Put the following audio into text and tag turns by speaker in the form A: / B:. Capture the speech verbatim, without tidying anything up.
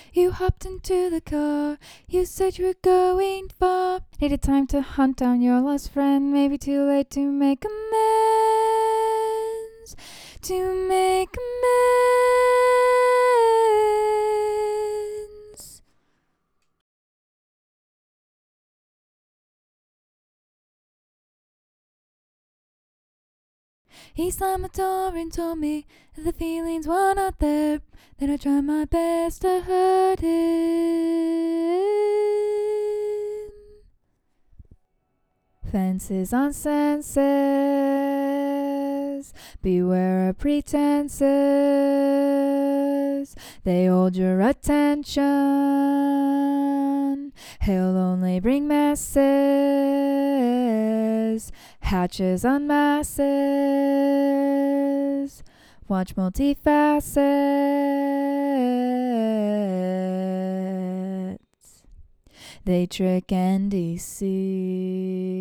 A: You hopped into the car. You said you were going far. Needed time to hunt down your lost friend. Maybe too late to make amends. To make amends. He slammed the door and told me that the feelings were not there. Then I tried my best to hurt him. Fences on senses, beware of pretenses. They hold your attention. He'll only bring messes. Hatches on masses. Watch multifacets. They trick and deceive.